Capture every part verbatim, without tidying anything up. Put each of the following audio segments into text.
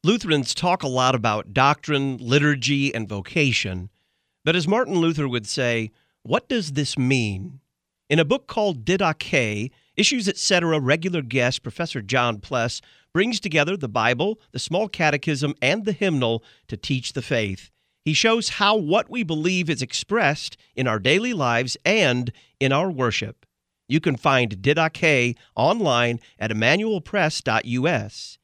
Lutherans talk a lot about doctrine, liturgy, and vocation, but as Martin Luther would say, what does this mean? In a book called Didache, Issues, et cetera, regular guest Professor John Pless brings together the Bible, the Small Catechism, and the hymnal to teach the faith. He shows how what we believe is expressed in our daily lives and in our worship. You can find Didache online at emmanuel press dot u s.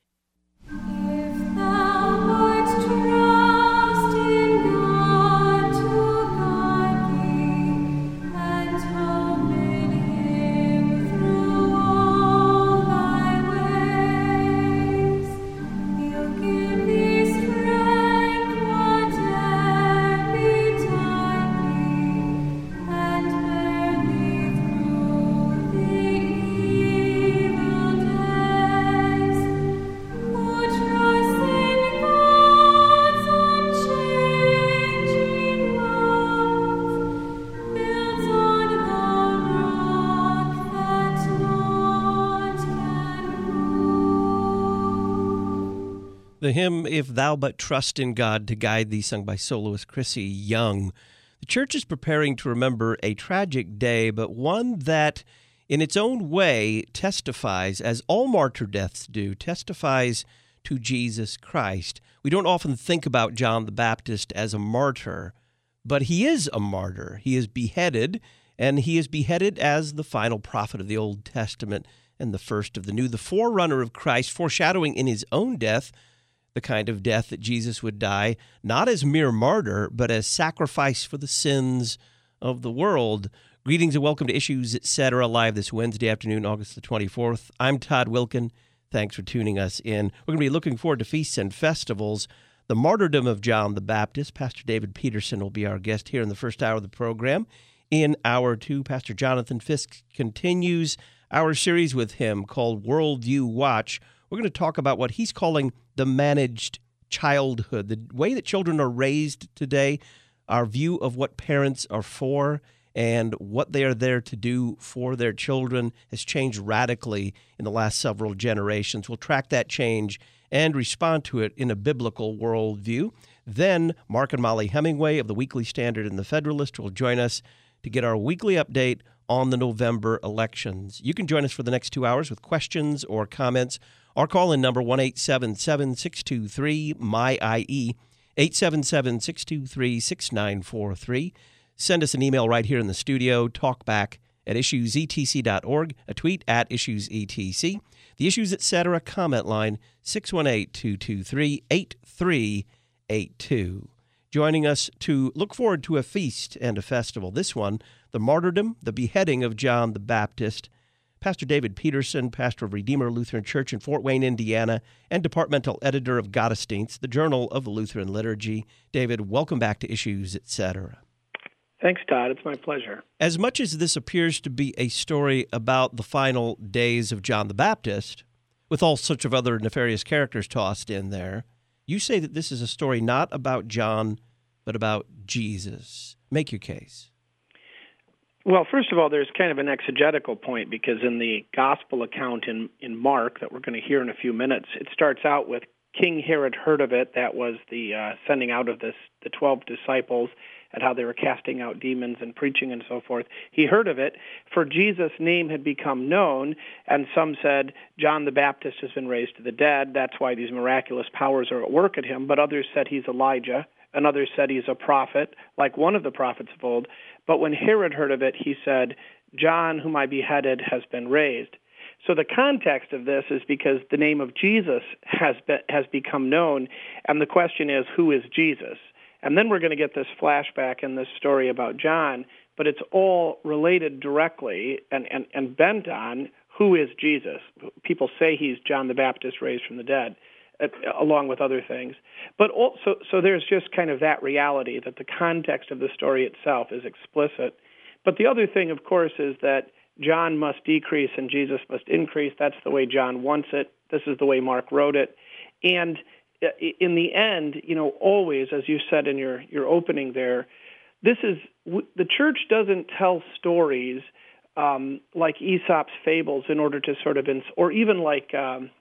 The hymn, If Thou But Trust in God to Guide Thee, sung by soloist Chrissy Young. The church is preparing to remember a tragic day, but one that, in its own way, testifies, as all martyr deaths do, testifies to Jesus Christ. We don't often think about John the Baptist as a martyr, but he is a martyr. He is beheaded, and he is beheaded as the final prophet of the Old Testament and the first of the New, the forerunner of Christ, foreshadowing in his own death the kind of death that Jesus would die, not as mere martyr, but as sacrifice for the sins of the world. Greetings and welcome to Issues, et cetera, live this Wednesday afternoon, August the twenty-fourth. I'm Todd Wilkin. Thanks for tuning us in. We're going to be looking forward to feasts and festivals. The martyrdom of John the Baptist. Pastor David Peterson will be our guest here in the first hour of the program. In hour two, Pastor Jonathan Fisk continues our series with him called Worldview Watch. We're going to talk about what he's calling the managed childhood, the way that children are raised today, our view of what parents are for, and what they are there to do for their children has changed radically in the last several generations. We'll track that change and respond to it in a biblical worldview. Then Mark and Molly Hemingway of the Weekly Standard and the Federalist will join us to get our weekly update on the November elections. You can join us for the next two hours with questions or comments. Our call-in number, one eight seven seven, six two three, M Y I E, eight seven seven, six two three, six nine four three. Send us an email right here in the studio, talkback at issues e t c dot org, a tweet at issues e t c. The Issues, et cetera, comment line, six one eight, two two three, eight three eight two. Joining us to look forward to a feast and a festival. This one, the martyrdom, the beheading of John the Baptist. Pastor David Peterson, pastor of Redeemer Lutheran Church in Fort Wayne, Indiana, and departmental editor of Gottesdienst, the Journal of the Lutheran Liturgy. David, welcome back to Issues, et cetera. Thanks, Todd. It's my pleasure. As much as this appears to be a story about the final days of John the Baptist, with all sorts of other nefarious characters tossed in there, you say that this is a story not about John, but about Jesus. Make your case. Well, first of all, there's kind of an exegetical point, because in the gospel account in, in Mark that we're going to hear in a few minutes, it starts out with King Herod heard of it. That was the uh, sending out of this the twelve disciples and how they were casting out demons and preaching and so forth. He heard of it, for Jesus' name had become known, and some said, John the Baptist has been raised to the dead. That's why these miraculous powers are at work at him. But others said he's Elijah. And others said he's a prophet, like one of the prophets of old. But when Herod heard of it, he said, John, whom I beheaded, has been raised. So the context of this is because the name of Jesus has been, has become known, and the question is, who is Jesus? And then we're going to get this flashback in this story about John, but it's all related directly and, and, and bent on who is Jesus. People say he's John the Baptist raised from the dead, along with other things. But also, so there's just kind of that reality that the context of the story itself is explicit. But the other thing, of course, is that John must decrease and Jesus must increase. That's the way John wants it. This is the way Mark wrote it. And in the end, you know, always, as you said in your, your opening there, this is, the church doesn't tell stories um, like Aesop's fables in order to sort of, ins- or even like, um,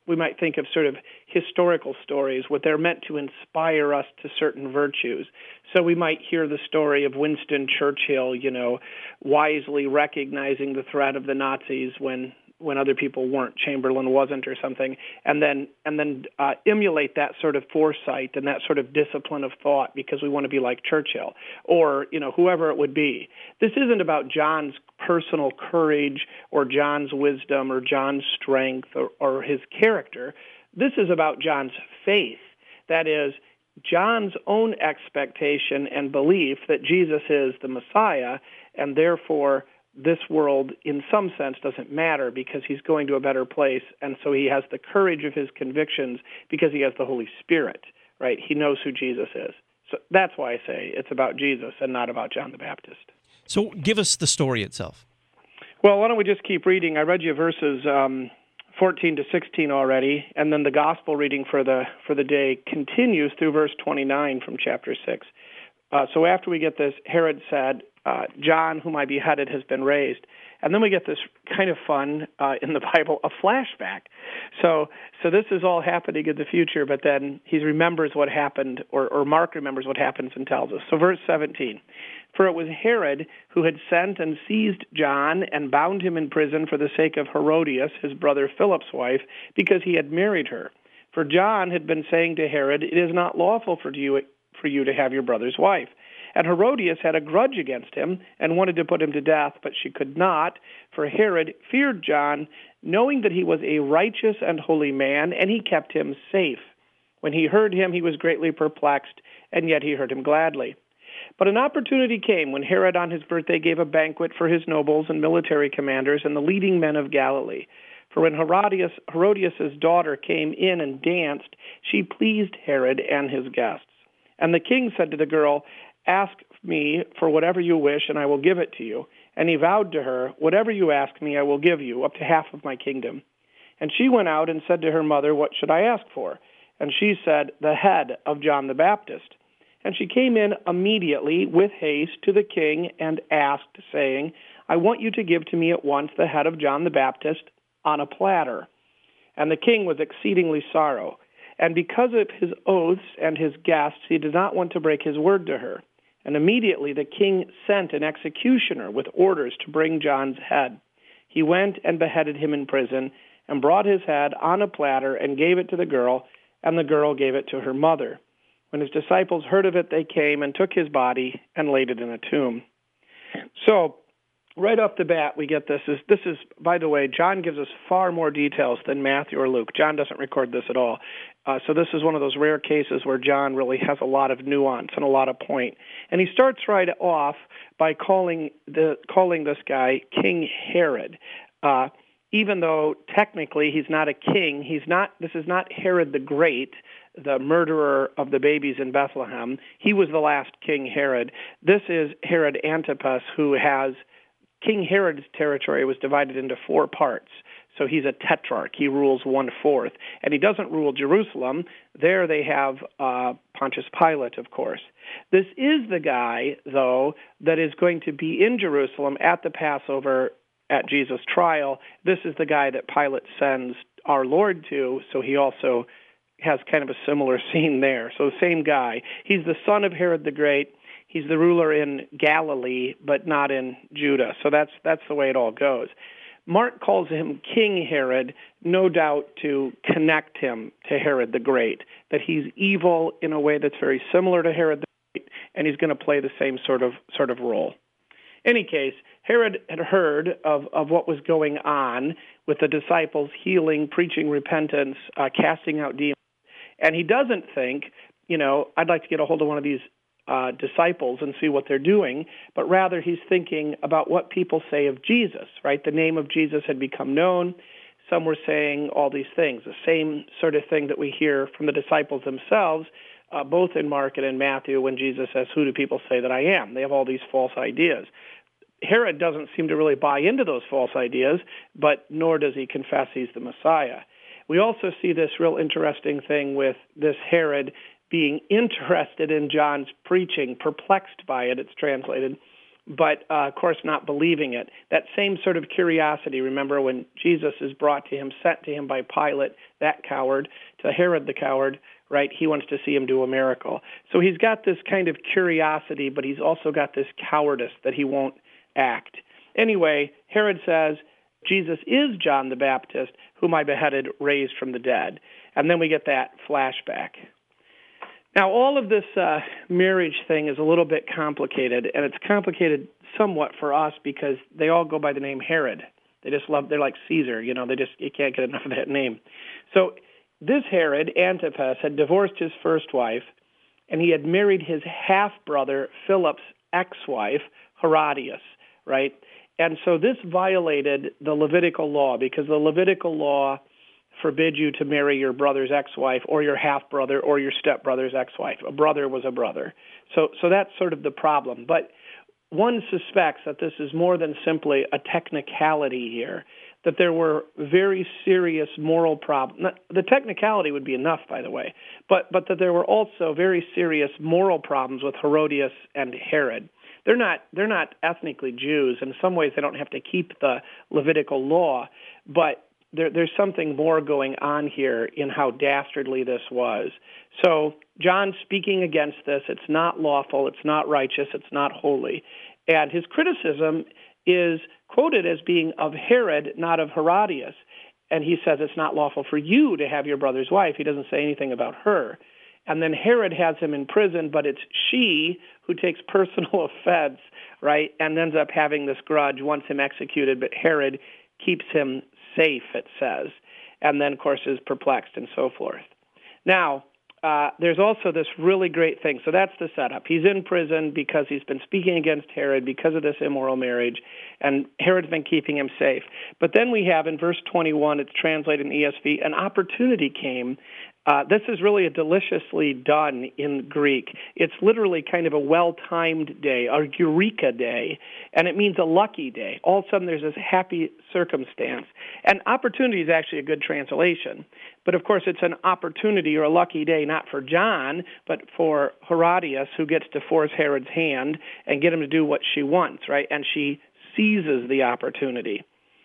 we might think of sort of historical stories, what they're meant to inspire us to certain virtues. So we might hear the story of Winston Churchill, you know, wisely recognizing the threat of the Nazis when when other people weren't, Chamberlain wasn't or something, and then and then uh, emulate that sort of foresight and that sort of discipline of thought because we want to be like Churchill or, you know, whoever it would be. This isn't about John's personal courage or John's wisdom or John's strength or, or his character. This is about John's faith. That is, John's own expectation and belief that Jesus is the Messiah, and therefore this world, in some sense, doesn't matter because he's going to a better place, and so he has the courage of his convictions because he has the Holy Spirit, right? He knows who Jesus is. So that's why I say it's about Jesus and not about John the Baptist. So give us the story itself. Well, why don't we just keep reading? I read you verses um, fourteen to sixteen already, and then the gospel reading for the for the day continues through verse twenty-nine from chapter six. Uh, so after we get this, Herod said, uh, John, whom I beheaded, has been raised. And then we get this kind of fun, uh, in the Bible, a flashback. So so this is all happening in the future, but then he remembers what happened, or, or Mark remembers what happens and tells us. So verse seventeen, for it was Herod who had sent and seized John and bound him in prison for the sake of Herodias, his brother Philip's wife, because he had married her. For John had been saying to Herod, it is not lawful for you for you to have your brother's wife. And Herodias had a grudge against him and wanted to put him to death, but she could not, for Herod feared John, knowing that he was a righteous and holy man, and he kept him safe. When he heard him, he was greatly perplexed, and yet he heard him gladly. But an opportunity came when Herod on his birthday gave a banquet for his nobles and military commanders and the leading men of Galilee. For when Herodias, Herodias' daughter came in and danced, she pleased Herod and his guests. And the king said to the girl, ask me for whatever you wish, and I will give it to you. And he vowed to her, whatever you ask me, I will give you, up to half of my kingdom. And she went out and said to her mother, what should I ask for? And she said, the head of John the Baptist. And she came in immediately with haste to the king and asked, saying, I want you to give to me at once the head of John the Baptist on a platter. And the king was exceedingly sorrow. And because of his oaths and his guests, he did not want to break his word to her. And immediately the king sent an executioner with orders to bring John's head. He went and beheaded him in prison and brought his head on a platter and gave it to the girl, and the girl gave it to her mother. When his disciples heard of it, they came and took his body and laid it in a tomb. So, right off the bat, we get this. Is This is, by the way, John gives us far more details than Matthew or Luke. John doesn't record this at all. Uh, so this is one of those rare cases where John really has a lot of nuance and a lot of point. And he starts right off by calling the calling this guy King Herod. Uh, even though technically he's not a king, he's not. This is not Herod the Great, the murderer of the babies in Bethlehem. He was the last King Herod. This is Herod Antipas, who has King Herod's territory was divided into four parts. So he's a tetrarch. He rules one-fourth. And he doesn't rule Jerusalem. There they have uh, Pontius Pilate, of course. This is the guy, though, that is going to be in Jerusalem at the Passover at Jesus' trial. This is the guy that Pilate sends our Lord to, so he also has kind of a similar scene there. So the same guy. He's the son of Herod the Great. He's the ruler in Galilee, but not in Judah. So that's that's the way it all goes. Mark calls him King Herod, no doubt to connect him to Herod the Great, that he's evil in a way that's very similar to Herod the Great, and he's going to play the same sort of sort of role. Any case, Herod had heard of, of what was going on with the disciples healing, preaching repentance, uh, casting out demons, and he doesn't think, you know, I'd like to get a hold of one of these Uh, disciples and see what they're doing, but rather he's thinking about what people say of Jesus, right? The name of Jesus had become known. Some were saying all these things, the same sort of thing that we hear from the disciples themselves, uh, both in Mark and in Matthew, when Jesus says, who do people say that I am? They have all these false ideas. Herod doesn't seem to really buy into those false ideas, but nor does he confess he's the Messiah. We also see this real interesting thing with this Herod being interested in John's preaching, perplexed by it, it's translated. but uh, of course not believing it. That same sort of curiosity, remember when Jesus is brought to him, sent to him by Pilate, that coward, to Herod the coward, right? He wants to see him do a miracle. So he's got this kind of curiosity, but he's also got this cowardice that he won't act. Anyway, Herod says, Jesus is John the Baptist, whom I beheaded, raised from the dead. And then we get that flashback. Now, all of this uh, marriage thing is a little bit complicated, and it's complicated somewhat for us because they all go by the name Herod. They just love, they're like Caesar, you know, they just, you can't get enough of that name. So this Herod, Antipas, had divorced his first wife, and he had married his half-brother, Philip's ex-wife, Herodias, right? And so this violated the Levitical law because the Levitical law forbids you to marry your brother's ex-wife or your half-brother or your stepbrother's ex-wife. A brother was a brother. So so that's sort of the problem. But one suspects that this is more than simply a technicality here, that there were very serious moral problems. The technicality would be enough, by the way, but but that there were also very serious moral problems with Herodias and Herod. They're not they're not ethnically Jews. In some ways, they don't have to keep the Levitical law, but there, there's something more going on here in how dastardly this was. So John speaking against this, it's not lawful, it's not righteous, it's not holy. And his criticism is quoted as being of Herod, not of Herodias. And he says it's not lawful for you to have your brother's wife. He doesn't say anything about her. And then Herod has him in prison, but it's she who takes personal offense, right, and ends up having this grudge, wants him executed, but Herod keeps him safe, it says, and then, of course, is perplexed and so forth. Now, uh, there's also this really great thing. So that's the setup. He's in prison because he's been speaking against Herod because of this immoral marriage, and Herod's been keeping him safe. But then we have in verse twenty-one, it's translated in E S V, an opportunity came. Uh, this is really a deliciously done in Greek. It's literally kind of a well-timed day, a eureka day, and it means a lucky day. All of a sudden there's this happy circumstance. And opportunity is actually a good translation. But of course it's an opportunity or a lucky day not for John, but for Herodias, who gets to force Herod's hand and get him to do what she wants, right? And she seizes the opportunity.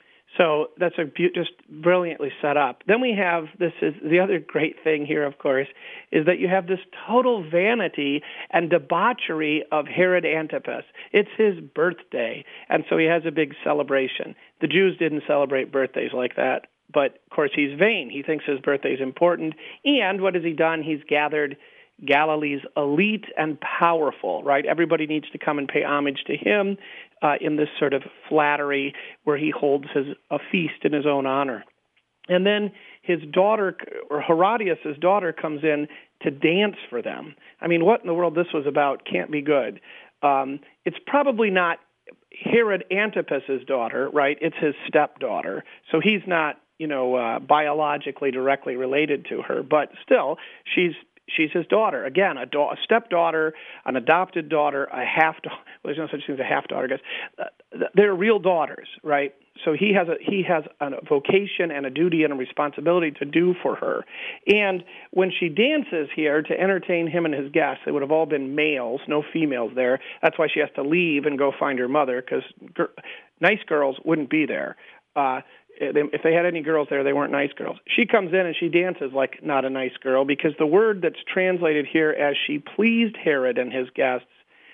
So that's a be- just brilliantly set up. Then we have, this is the other great thing here, of course, is that you have this total vanity and debauchery of Herod Antipas. It's his birthday, and so he has a big celebration. The Jews didn't celebrate birthdays like that, but of course he's vain. He thinks his birthday is important, and what has he done? He's gathered Galilee's elite and powerful, right? Everybody needs to come and pay homage to him uh, in this sort of flattery where he holds his a feast in his own honor. And then his daughter, or Herodias' daughter, comes in to dance for them. I mean, what in the world this was about can't be good. Um, it's probably not Herod Antipas' daughter, right? It's his stepdaughter. So he's not, you know, uh, biologically directly related to her, but still, she's She's his daughter. Again, a, da- a stepdaughter, an adopted daughter, a half daughter. Well, there's no such thing as a half daughter, I guess. Uh, they're real daughters, right? So he has a he has a vocation and a duty and a responsibility to do for her. And when she dances here to entertain him and his guests, they would have all been males, no females there. That's why she has to leave and go find her mother, because gr- nice girls wouldn't be there. Uh, If they had any girls there, they weren't nice girls. She comes in and she dances like not a nice girl, because the word that's translated here as she pleased Herod and his guests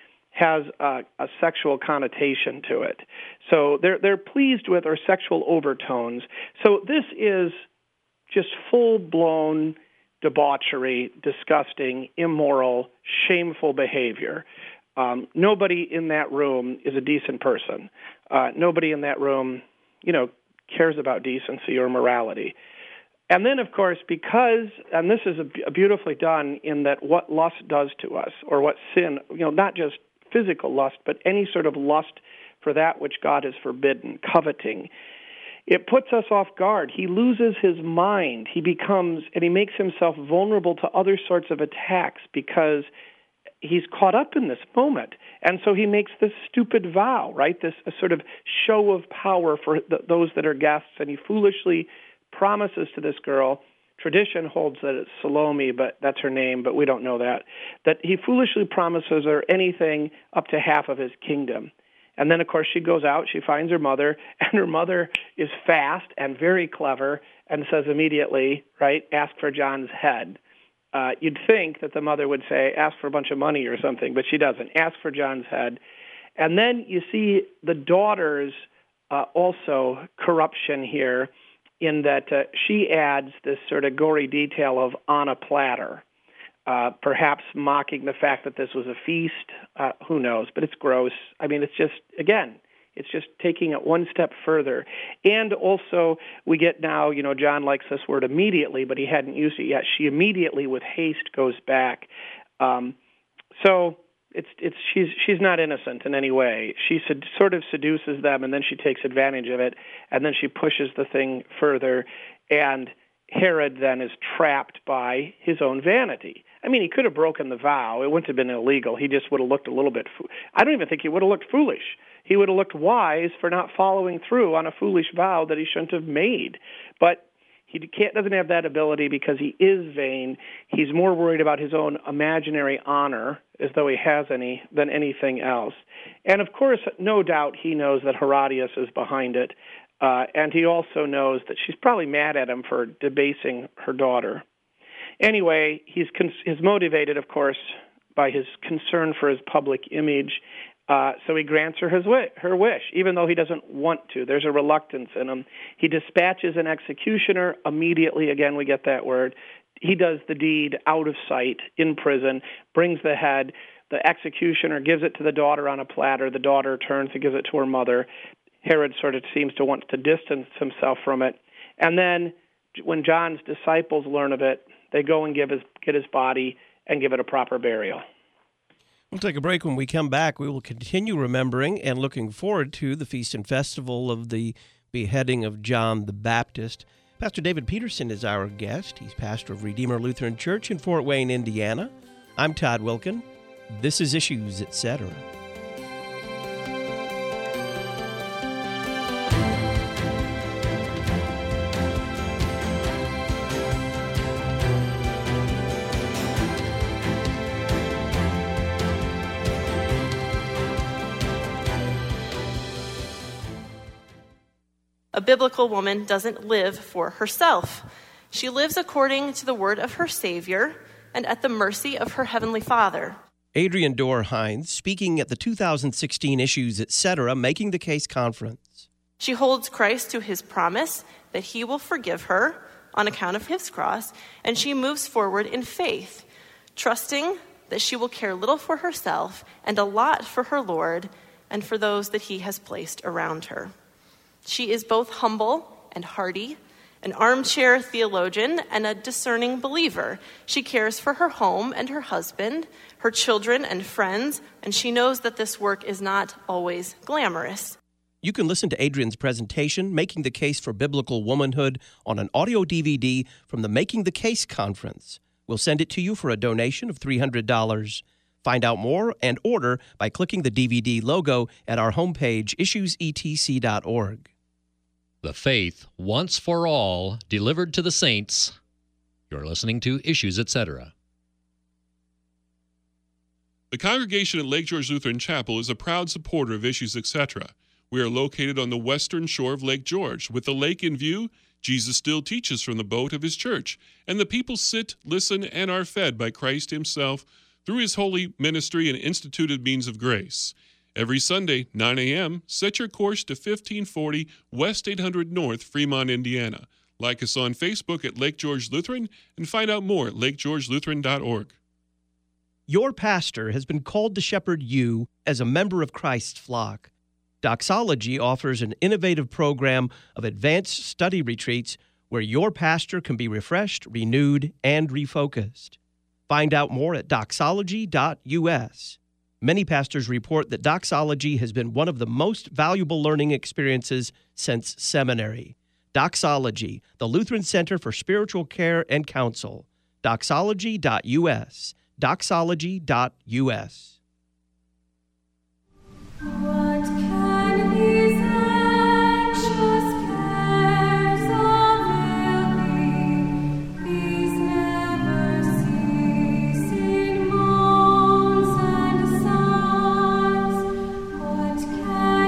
has a, a sexual connotation to it. So they're they're pleased with or sexual overtones. So this is just full-blown debauchery, disgusting, immoral, shameful behavior. Um, nobody in that room is a decent person. Uh, nobody in that room, you know, cares about decency or morality. And then, of course, because, and this is a, a beautifully done in that what lust does to us, or what sin, you know, not just physical lust, but any sort of lust for that which God has forbidden, coveting, it puts us off guard. He loses his mind. He becomes, and he makes himself vulnerable to other sorts of attacks because he's caught up in this moment. And so he makes this stupid vow, right, this a sort of show of power for the, those that are guests, and he foolishly promises to this girl, tradition holds that it's Salome, but that's her name, but we don't know that, that he foolishly promises her anything up to half of his kingdom. And then, of course, she goes out, she finds her mother, and her mother is fast and very clever and says immediately, right, ask for John's head. Uh, you'd think that the mother would say, ask for a bunch of money or something, but she doesn't. Ask for John's head. And then you see the daughter's uh, also corruption here in that uh, she adds this sort of gory detail of on a platter, uh, perhaps mocking the fact that this was a feast. Uh, who knows? But it's gross. I mean, it's just, again, it's just taking it one step further. And also, we get now, you know, John likes this word immediately, but he hadn't used it yet. She immediately, with haste, goes back. Um, so it's it's she's she's not innocent in any way. She sed- sort of seduces them, and then she takes advantage of it, and then she pushes the thing further. And Herod then is trapped by his own vanity. I mean, he could have broken the vow. It wouldn't have been illegal. He just would have looked a little bit fo- I don't even think he would have looked foolish. He would have looked wise for not following through on a foolish vow that he shouldn't have made. But he can't, doesn't have that ability because he is vain. He's more worried about his own imaginary honor, as though he has any, than anything else. And, of course, no doubt he knows that Herodias is behind it. Uh, and he also knows that she's probably mad at him for debasing her daughter. Anyway, he's con- he's motivated, of course, by his concern for his public image. Uh, so he grants her his wi- her wish, even though he doesn't want to. There's a reluctance in him. He dispatches an executioner immediately. Again, we get that word. He does the deed out of sight in prison, brings the head. The executioner gives it to the daughter on a platter. The daughter turns and gives it to her mother. Herod sort of seems to want to distance himself from it. And then when John's disciples learn of it, they go and give his, get his body and give it a proper burial. We'll take a break. When we come back, we will continue remembering and looking forward to the feast and festival of the beheading of John the Baptist. Pastor David Peterson is our guest. He's pastor of Redeemer Lutheran Church in Fort Wayne, Indiana. I'm Todd Wilkin. This is Issues, et cetera. A biblical woman doesn't live for herself. She lives according to the word of her Savior and at the mercy of her Heavenly Father. Adrienne Dorr-Hines, speaking at the two thousand sixteen Issues, et cetera, Making the Case Conference. She holds Christ to his promise that he will forgive her on account of his cross, and she moves forward in faith, trusting that she will care little for herself and a lot for her Lord and for those that he has placed around her. She is both humble and hearty, an armchair theologian and a discerning believer. She cares for her home and her husband, her children and friends, and she knows that this work is not always glamorous. You can listen to Adrienne's presentation, Making the Case for Biblical Womanhood, on an audio D V D from the Making the Case Conference. We'll send it to you for a donation of three hundred dollars. Find out more and order by clicking the D V D logo at our homepage, issues e t c dot org. The faith, once for all, delivered to the saints. You're listening to Issues, et cetera. The congregation at Lake George Lutheran Chapel is a proud supporter of Issues, et cetera. We are located on the western shore of Lake George. With the lake in view, Jesus still teaches from the boat of his church, and the people sit, listen, and are fed by Christ himself through his holy ministry and instituted means of grace. Every Sunday, nine a.m., set your course to fifteen forty West eight hundred North, Fremont, Indiana. Like us on Facebook at Lake George Lutheran and find out more at lake george lutheran dot org. Your pastor has been called to shepherd you as a member of Christ's flock. Doxology offers an innovative program of advanced study retreats where your pastor can be refreshed, renewed, and refocused. Find out more at doxology dot u s. Many pastors report that doxology has been one of the most valuable learning experiences since seminary. Doxology, the Lutheran Center for Spiritual Care and Counsel. doxology dot u s. doxology dot u s. What can these anxious cares avail thee? These never ceasing moans and sighs. What can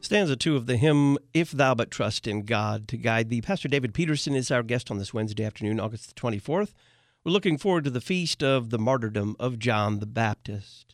Stanza two of the hymn, If Thou But Trust in God to Guide Thee. Pastor David Peterson is our guest on this Wednesday afternoon, August the twenty-fourth. We're looking forward to the feast of the martyrdom of John the Baptist.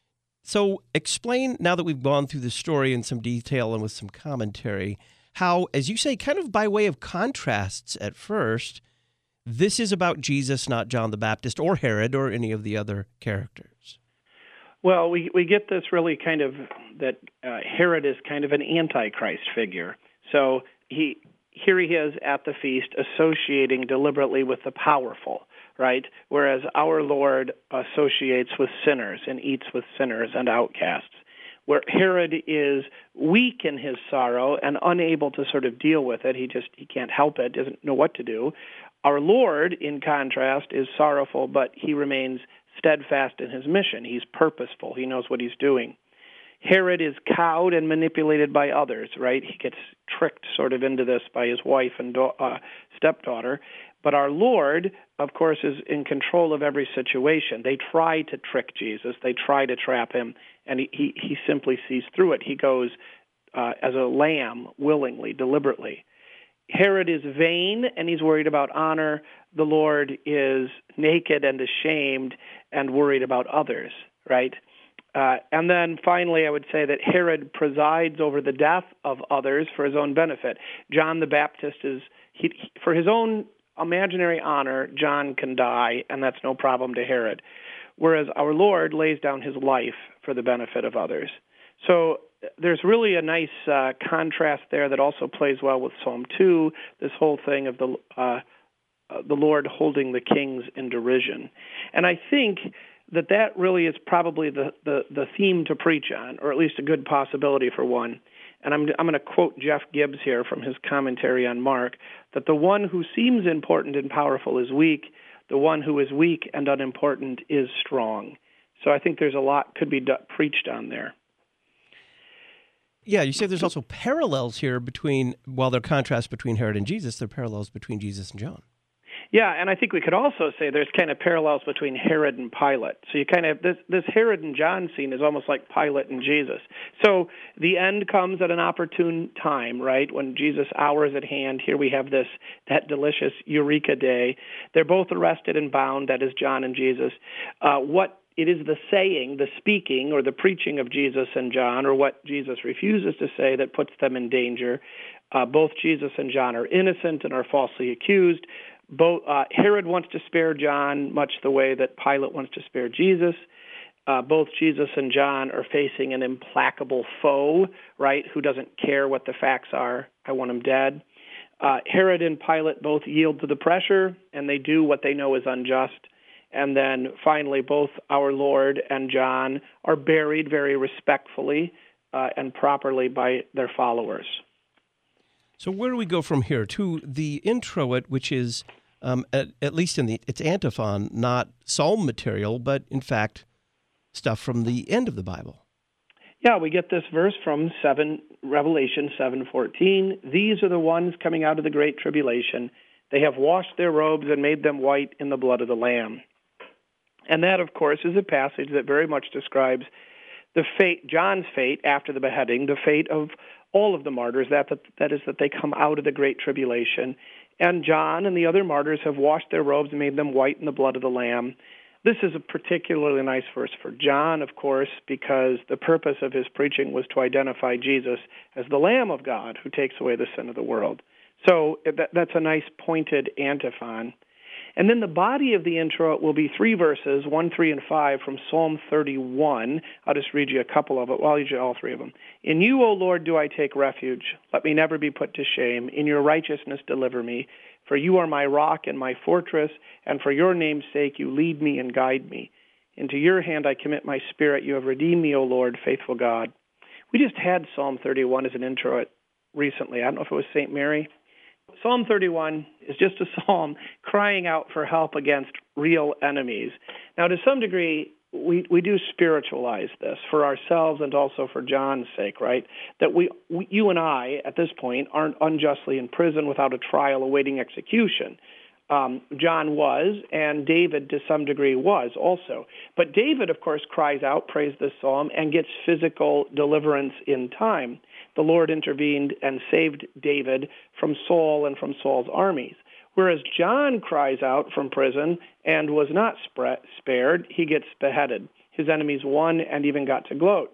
So explain, now that we've gone through the story in some detail and with some commentary, how, as you say, kind of by way of contrasts at first, this is about Jesus, not John the Baptist or Herod or any of the other characters. Well, we, we get this really kind of, that uh, Herod is kind of an antichrist figure. So he here he is at the feast associating deliberately with the powerful, right? Whereas our Lord associates with sinners and eats with sinners and outcasts. Where Herod is weak in his sorrow and unable to sort of deal with it, he just he can't help it, doesn't know what to do. Our Lord, in contrast, is sorrowful, but he remains steadfast in his mission. He's purposeful. He knows what he's doing. Herod is cowed and manipulated by others, right? He gets tricked sort of into this by his wife and do- uh, stepdaughter. But our Lord, of course, is in control of every situation. They try to trick Jesus. They try to trap him, and he, he, he simply sees through it. He goes uh, as a lamb willingly, deliberately. Herod is vain, and he's worried about honor. The Lord is naked and ashamed and worried about others, right? Uh, and then finally, I would say that Herod presides over the death of others for his own benefit. John the Baptist is, he, he, for his own imaginary honor, John can die, and that's no problem to Herod. Whereas our Lord lays down his life for the benefit of others. So there's really a nice uh, contrast there that also plays well with Psalm two, this whole thing of the uh, uh, the Lord holding the kings in derision. And I think that that really is probably the, the, the theme to preach on, or at least a good possibility for one. And I'm, I'm going to quote Jeff Gibbs here from his commentary on Mark, that the one who seems important and powerful is weak, the one who is weak and unimportant is strong. So I think there's a lot could be do- preached on there. Yeah, you say there's also parallels here between, while there are contrasts between Herod and Jesus, there are parallels between Jesus and John. Yeah, and I think we could also say there's kind of parallels between Herod and Pilate. So you kind of, this, this Herod and John scene is almost like Pilate and Jesus. So the end comes at an opportune time, right? When Jesus' hour is at hand, here we have this, that delicious Eureka day. They're both arrested and bound, that is John and Jesus. Uh, what It is the saying, the speaking, or the preaching of Jesus and John, or what Jesus refuses to say, that puts them in danger. Uh, both Jesus and John are innocent and are falsely accused. Both uh, Herod wants to spare John, much the way that Pilate wants to spare Jesus. Uh, both Jesus and John are facing an implacable foe, right, who doesn't care what the facts are. I want him dead. Uh, Herod and Pilate both yield to the pressure, and they do what they know is unjust. And then finally, both our Lord and John are buried very respectfully uh, and properly by their followers. So where do we go from here? To the introit, which is, um, at, at least in the its antiphon, not psalm material, but in fact stuff from the end of the Bible. Yeah, we get this verse from seven Revelation seven fourteen. These are the ones coming out of the great tribulation. They have washed their robes and made them white in the blood of the Lamb. And that, of course, is a passage that very much describes the fate, John's fate after the beheading, the fate of all of the martyrs, that, that, that is that they come out of the great tribulation. And John and the other martyrs have washed their robes and made them white in the blood of the Lamb. This is a particularly nice verse for John, of course, because the purpose of his preaching was to identify Jesus as the Lamb of God who takes away the sin of the world. So that, that's a nice pointed antiphon. And then the body of the intro will be three verses, one, three, and five from Psalm thirty-one. I'll just read you a couple of it. Well, I'll read you all three of them. In you, O Lord, do I take refuge. Let me never be put to shame. In your righteousness deliver me. For you are my rock and my fortress, and for your name's sake you lead me and guide me. Into your hand I commit my spirit. You have redeemed me, O Lord, faithful God. We just had Psalm thirty-one as an intro recently. I don't know if it was Saint Mary. Psalm thirty-one is just a psalm crying out for help against real enemies. Now, to some degree, we, we do spiritualize this for ourselves and also for John's sake, right? That we, we, you and I, at this point, aren't unjustly in prison without a trial awaiting execution. Um, John was, and David to some degree was also. But David, of course, cries out, prays this psalm, and gets physical deliverance in time. The Lord intervened and saved David from Saul and from Saul's armies. Whereas John cries out from prison and was not spared, he gets beheaded. His enemies won and even got to gloat.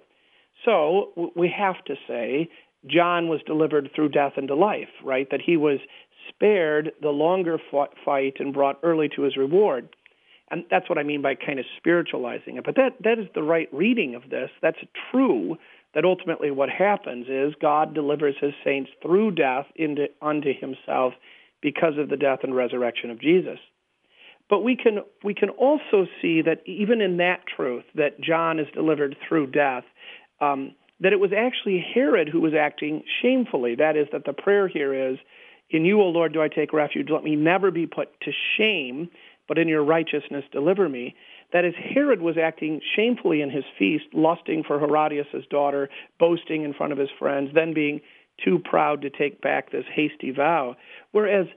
So we have to say John was delivered through death into life, right? That he was spared the longer fight and brought early to his reward. And that's what I mean by kind of spiritualizing it. But that, that is the right reading of this. That's true, that ultimately what happens is God delivers his saints through death into, unto himself because of the death and resurrection of Jesus. But we can we can also see that even in that truth, that John is delivered through death, um, that it was actually Herod who was acting shamefully. That is, that the prayer here is, in you, O Lord, do I take refuge. Let me never be put to shame, but in your righteousness deliver me. That is, Herod was acting shamefully in his feast, lusting for Herodias' daughter, boasting in front of his friends, then being too proud to take back this hasty vow. Whereas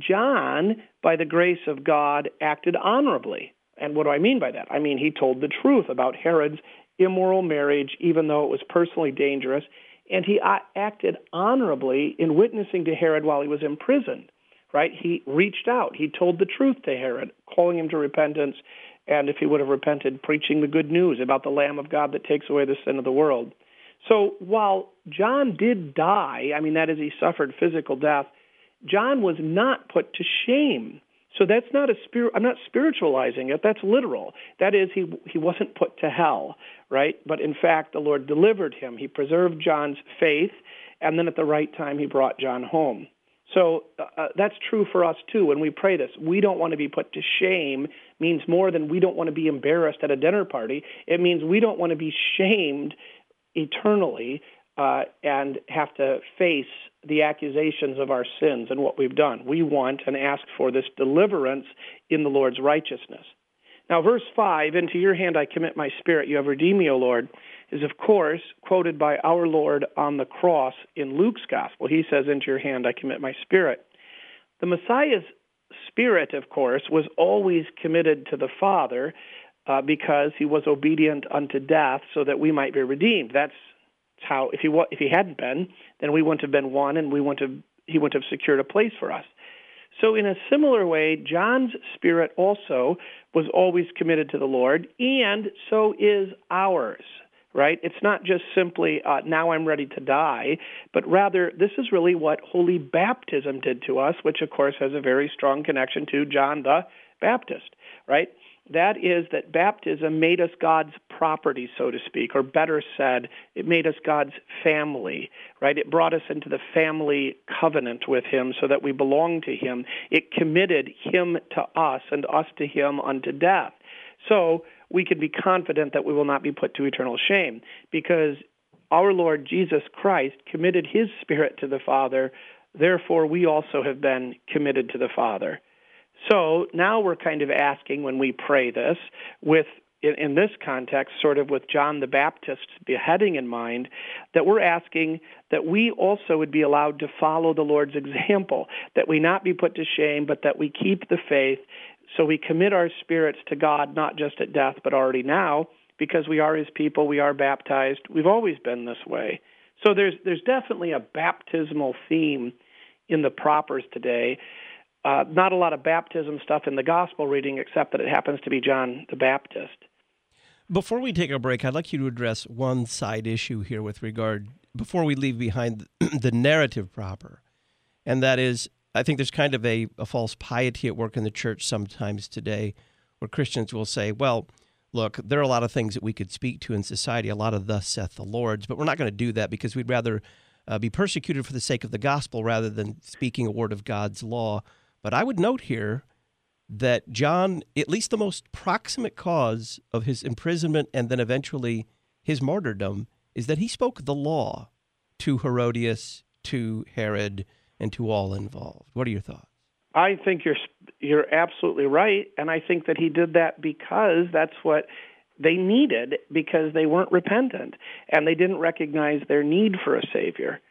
John, by the grace of God, acted honorably. And what do I mean by that? I mean, he told the truth about Herod's immoral marriage, even though it was personally dangerous, and he acted honorably in witnessing to Herod while he was imprisoned, right? He reached out. He told the truth to Herod, calling him to repentance, and if he would have repented, preaching the good news about the Lamb of God that takes away the sin of the world. So while John did die, I mean, that is, he suffered physical death, John was not put to shame. So that's not a spirit. I'm not spiritualizing it. That's literal. That is, he he wasn't put to hell, right? But in fact, the Lord delivered him. He preserved John's faith, and then at the right time, he brought John home. So uh, that's true for us too. When we pray this, we don't want to be put to shame. Means more than we don't want to be embarrassed at a dinner party. It means we don't want to be shamed eternally uh, and have to face the accusations of our sins and what we've done. We want and ask for this deliverance in the Lord's righteousness. Now, verse five, into your hand I commit my spirit, you have redeemed me, O Lord, is of course quoted by our Lord on the cross in Luke's gospel. He says, into your hand I commit my spirit. The Messiah's spirit, of course, was always committed to the Father uh, because he was obedient unto death so that we might be redeemed. That's how, if he if he hadn't been, then we wouldn't have been one, and we wouldn't have, he wouldn't have secured a place for us. So in a similar way, John's spirit also was always committed to the Lord, and so is ours, right? It's not just simply, uh, now I'm ready to die, but rather this is really what holy baptism did to us, which of course has a very strong connection to John the Baptist, right? That is that baptism made us God's property, so to speak, or better said, it made us God's family, right? It brought us into the family covenant with him so that we belong to him. It committed him to us and us to him unto death. So we can be confident that we will not be put to eternal shame because our Lord Jesus Christ committed his spirit to the Father. Therefore, we also have been committed to the Father. So now we're kind of asking when we pray this, with in, in this context, sort of with John the Baptist's beheading in mind, that we're asking that we also would be allowed to follow the Lord's example, that we not be put to shame, but that we keep the faith. So we commit our spirits to God, not just at death, but already now, because we are his people, we are baptized. We've always been this way. So there's there's definitely a baptismal theme in the propers today. Uh, not a lot of baptism stuff in the gospel reading, except that it happens to be John the Baptist. Before we take a break, I'd like you to address one side issue here with regard, before we leave behind the narrative proper, and that is, I think there's kind of a, a false piety at work in the church sometimes today, where Christians will say, well, look, there are a lot of things that we could speak to in society, a lot of thus saith the Lord's, but we're not going to do that because we'd rather uh, be persecuted for the sake of the gospel rather than speaking a word of God's law. But I would note here that John, at least the most proximate cause of his imprisonment and then eventually his martyrdom, is that he spoke the law to Herodias, to Herod, and to all involved. What are your thoughts? I think you're you're absolutely right, and I think that he did that because that's what they needed, because they weren't repentant, and they didn't recognize their need for a Savior.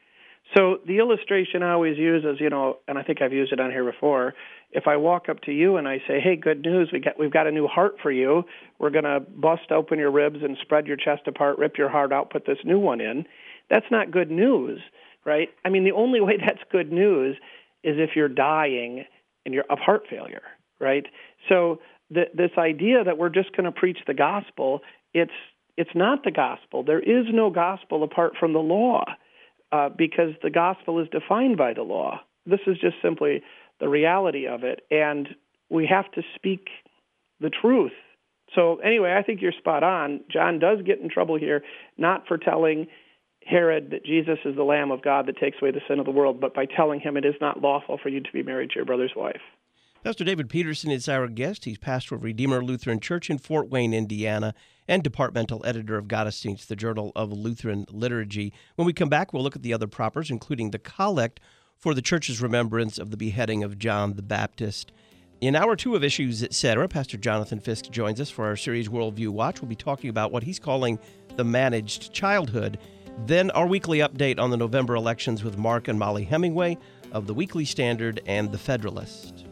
So the illustration I always use is, you know, and I think I've used it on here before, if I walk up to you and I say, hey, good news, we got, we've got a new heart for you. We're going to bust open your ribs and spread your chest apart, rip your heart out, put this new one in. That's not good news, right? I mean, the only way that's good news is if you're dying and you're of heart failure, right? So the, this idea that we're just going to preach the gospel, it's it's not the gospel. There is no gospel apart from the law uh, because the gospel is defined by the law. This is just simply the reality of it, and we have to speak the truth. So anyway, I think you're spot on. John does get in trouble here, not for telling Herod that Jesus is the Lamb of God that takes away the sin of the world, but by telling him it is not lawful for you to be married to your brother's wife. Pastor David Peterson is our guest. He's pastor of Redeemer Lutheran Church in Fort Wayne, Indiana, and departmental editor of Gottesdienst, the Journal of Lutheran Liturgy. When we come back, we'll look at the other propers, including the collect for the church's remembrance of the beheading of John the Baptist. In hour two of Issues, et cetera, Pastor Jonathan Fisk joins us for our series Worldview Watch. We'll be talking about what he's calling the managed childhood. Then our weekly update on the November elections with Mark and Molly Hemingway of the Weekly Standard and the Federalist.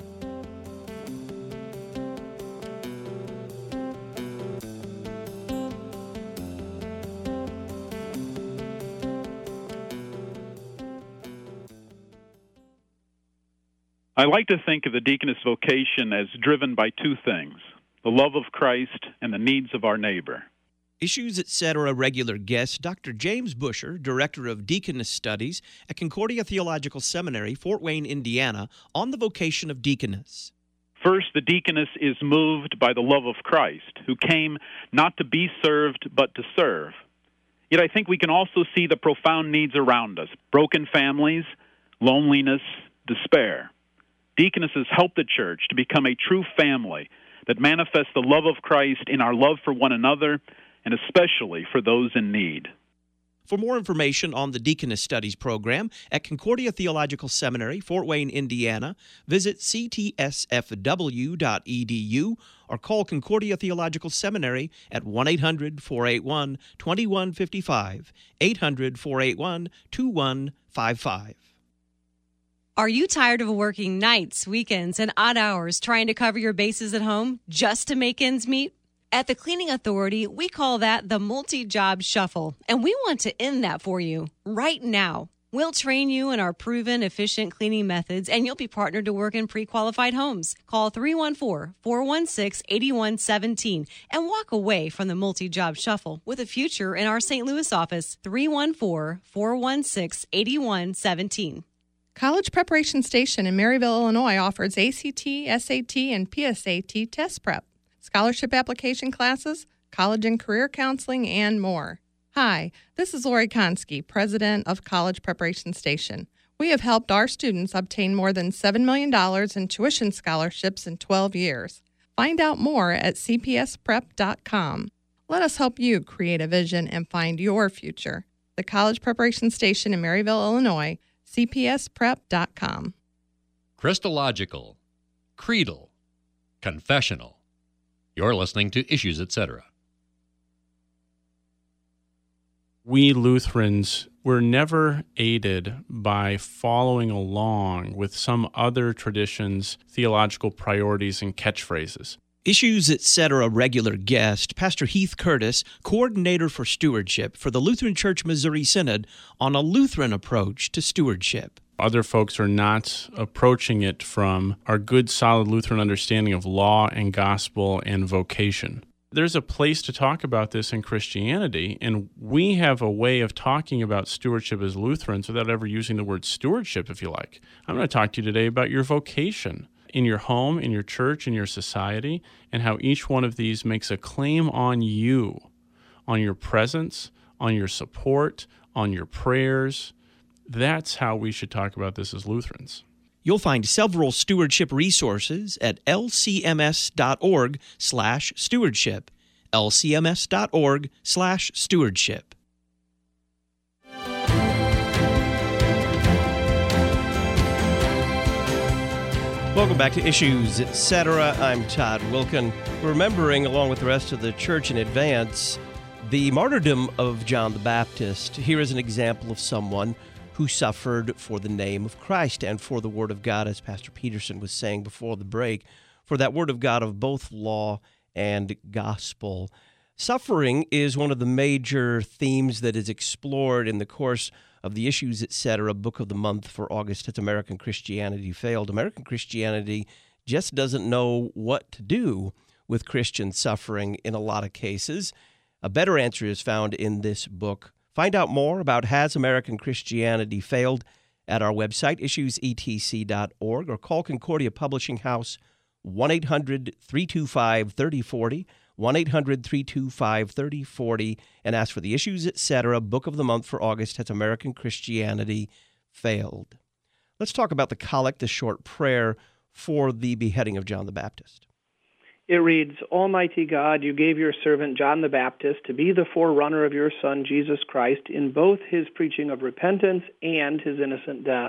I like to think of the deaconess vocation as driven by two things, the love of Christ and the needs of our neighbor. Issues, et cetera. Regular guest, Doctor James Busher, Director of Deaconess Studies at Concordia Theological Seminary, Fort Wayne, Indiana, on the vocation of deaconess. First, the deaconess is moved by the love of Christ, who came not to be served, but to serve. Yet I think we can also see the profound needs around us, broken families, loneliness, despair. Deaconesses help the church to become a true family that manifests the love of Christ in our love for one another and especially for those in need. For more information on the Deaconess Studies program at Concordia Theological Seminary, Fort Wayne, Indiana, visit c t s f w dot e d u or call Concordia Theological Seminary at one eight hundred, four eight one, two one five five, eight hundred, four eight one, two one five five. Are you tired of working nights, weekends, and odd hours trying to cover your bases at home just to make ends meet? At the Cleaning Authority, we call that the multi-job shuffle, and we want to end that for you right now. We'll train you in our proven, efficient cleaning methods, and you'll be partnered to work in pre-qualified homes. Call three one four, four one six, eight one one seven and walk away from the multi-job shuffle with a future in our Saint Louis office, three one four, four one six, eight one one seven. College Preparation Station in Maryville, Illinois offers A C T, S A T, and P S A T test prep, scholarship application classes, college and career counseling, and more. Hi, this is Lori Konski, president of College Preparation Station. We have helped our students obtain more than seven million dollars in tuition scholarships in twelve years. Find out more at c p s prep dot com. Let us help you create a vision and find your future. The College Preparation Station in Maryville, Illinois, c p s prep dot com. Christological, creedal, confessional. You're listening to Issues, et cetera. We Lutherans were never aided by following along with some other traditions' theological priorities and catchphrases. Issues, et cetera. Regular guest, Pastor Heath Curtis, coordinator for stewardship for the Lutheran Church Missouri Synod, on a Lutheran approach to stewardship. Other folks are not approaching it from our good, solid Lutheran understanding of law and gospel and vocation. There's a place to talk about this in Christianity, and we have a way of talking about stewardship as Lutherans without ever using the word stewardship, if you like. I'm going to talk to you today about your vocation in your home, in your church, in your society, and how each one of these makes a claim on you, on your presence, on your support, on your prayers. That's how we should talk about this as Lutherans. You'll find several stewardship resources at l c m s dot org slash stewardship, l c m s dot org slash stewardship. Welcome back to Issues, et cetera. I'm Todd Wilkin. We're remembering, along with the rest of the church in advance, the martyrdom of John the Baptist. Here is an example of someone who suffered for the name of Christ and for the Word of God, as Pastor Peterson was saying before the break, for that Word of God of both law and gospel. Suffering is one of the major themes that is explored in the course of the Issues, et cetera, book of the month for August. It's American Christianity Failed. American Christianity just doesn't know what to do with Christian suffering in a lot of cases. A better answer is found in this book. Find out more about Has American Christianity Failed at our website, issues e t c dot org, or call Concordia Publishing House, one eight hundred, three two five, three oh four oh, one eight hundred, three two five, three oh four oh, and ask for the Issues, et cetera, book of the month for August. Has American Christianity Failed? Let's talk about the collect, the short prayer for the beheading of John the Baptist. It reads, Almighty God, you gave your servant John the Baptist to be the forerunner of your Son, Jesus Christ, in both his preaching of repentance and his innocent death.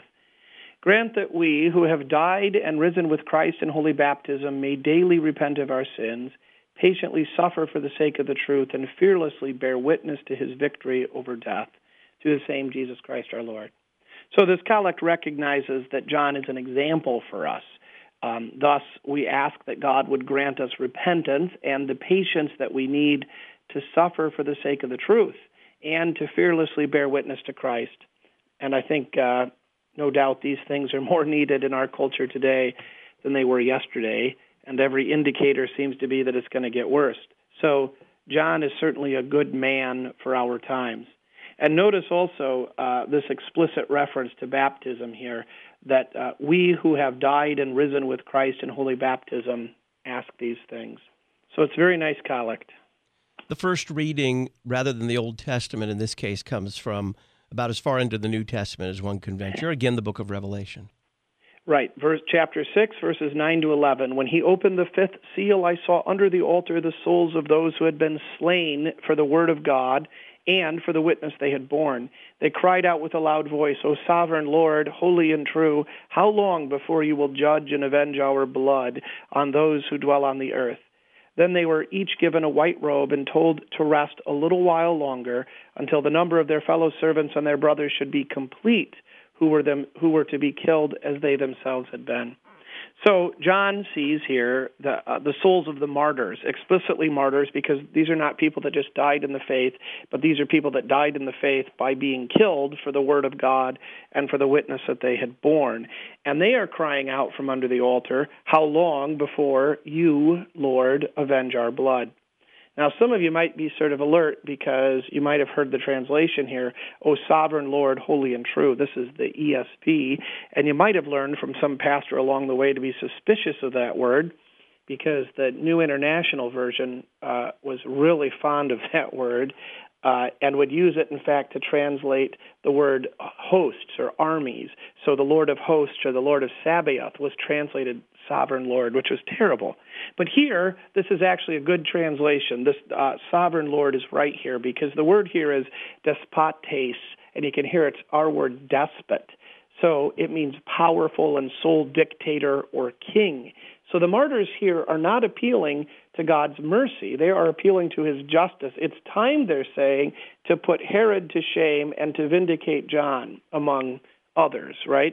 Grant that we, who have died and risen with Christ in holy baptism, may daily repent of our sins, patiently suffer for the sake of the truth, and fearlessly bear witness to his victory over death. Through the same Jesus Christ our Lord. So this collect recognizes that John is an example for us. Um, thus, we ask that God would grant us repentance and the patience that we need to suffer for the sake of the truth and to fearlessly bear witness to Christ. And I think, uh, no doubt, these things are more needed in our culture today than they were yesterday, and every indicator seems to be that it's going to get worse. So John is certainly a good man for our times. And notice also uh, this explicit reference to baptism here, that uh, we who have died and risen with Christ in holy baptism ask these things. So it's a very nice collect. The first reading, rather than the Old Testament in this case, comes from about as far into the New Testament as one can venture. Again, the book of Revelation. Right, verse chapter six, verses nine to eleven. When he opened the fifth seal, I saw under the altar the souls of those who had been slain for the word of God and for the witness they had borne. They cried out with a loud voice, O sovereign Lord, holy and true, how long before you will judge and avenge our blood on those who dwell on the earth? Then they were each given a white robe and told to rest a little while longer until the number of their fellow servants and their brothers should be complete, who were them who were to be killed as they themselves had been. So John sees here the uh, the souls of the martyrs, explicitly martyrs, because these are not people that just died in the faith, but these are people that died in the faith by being killed for the word of God and for the witness that they had borne. And they are crying out from under the altar, how long before you, Lord, avenge our blood? Now, some of you might be sort of alert because you might have heard the translation here, O sovereign Lord, holy and true. This is the E S V, and you might have learned from some pastor along the way to be suspicious of that word because the New International Version uh, was really fond of that word uh, and would use it, in fact, to translate the word hosts or armies. So the Lord of hosts or the Lord of Sabaoth was translated sovereign Lord, which was terrible. But here, this is actually a good translation. This uh, sovereign Lord is right here because the word here is despotes, and you can hear it's our word despot. So it means powerful and sole dictator or king. So the martyrs here are not appealing to God's mercy. They are appealing to his justice. It's time, they're saying, to put Herod to shame and to vindicate John, among others, right?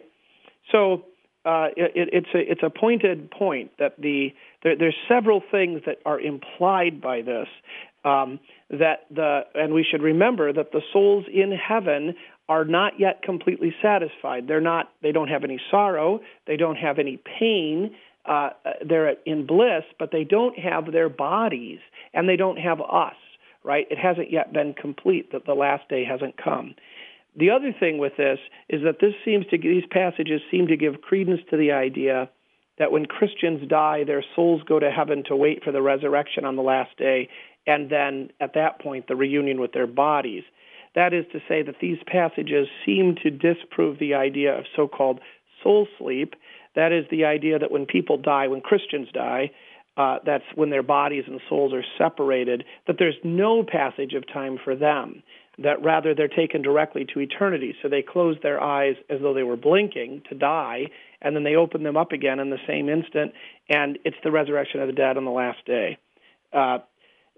So Uh, it, it's a it's a pointed point that the there, there's several things that are implied by this um, that the and we should remember that the souls in heaven are not yet completely satisfied. They're not. They don't have any sorrow. They don't have any pain. Uh, they're in bliss, but they don't have their bodies and they don't have us. Right? It hasn't yet been complete. That the last day hasn't come. The other thing with this is that this seems to these passages seem to give credence to the idea that when Christians die, their souls go to heaven to wait for the resurrection on the last day, and then at that point, the reunion with their bodies. That is to say that these passages seem to disprove the idea of so-called soul sleep. That is the idea that when people die, when Christians die, uh, that's when their bodies and souls are separated, that there's no passage of time for them, that rather they're taken directly to eternity. So they close their eyes as though they were blinking to die, and then they open them up again in the same instant, and it's the resurrection of the dead on the last day. Uh,